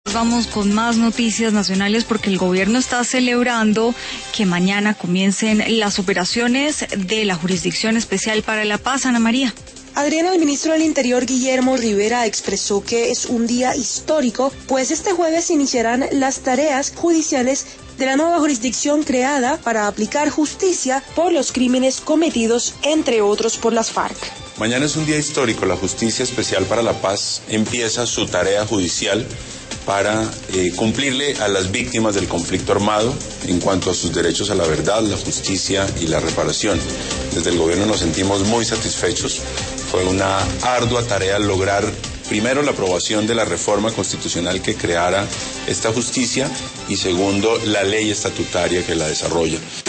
Vamos con más noticias nacionales porque el gobierno está celebrando que mañana comiencen las operaciones de la Jurisdicción Especial para la Paz. Ana María. Adriana, el ministro del Interior, Guillermo Rivera, expresó que es un día histórico, pues este jueves iniciarán las tareas judiciales de la nueva jurisdicción creada para aplicar justicia por los crímenes cometidos, entre otros, por las FARC. Mañana es un día histórico. La Justicia Especial para la Paz empieza su tarea judicial para cumplirle a las víctimas del conflicto armado en cuanto a sus derechos a la verdad, la justicia y la reparación. Desde el gobierno nos sentimos muy satisfechos. Fue una ardua tarea lograr primero la aprobación de la reforma constitucional que creara esta justicia y segundo la ley estatutaria que la desarrolla.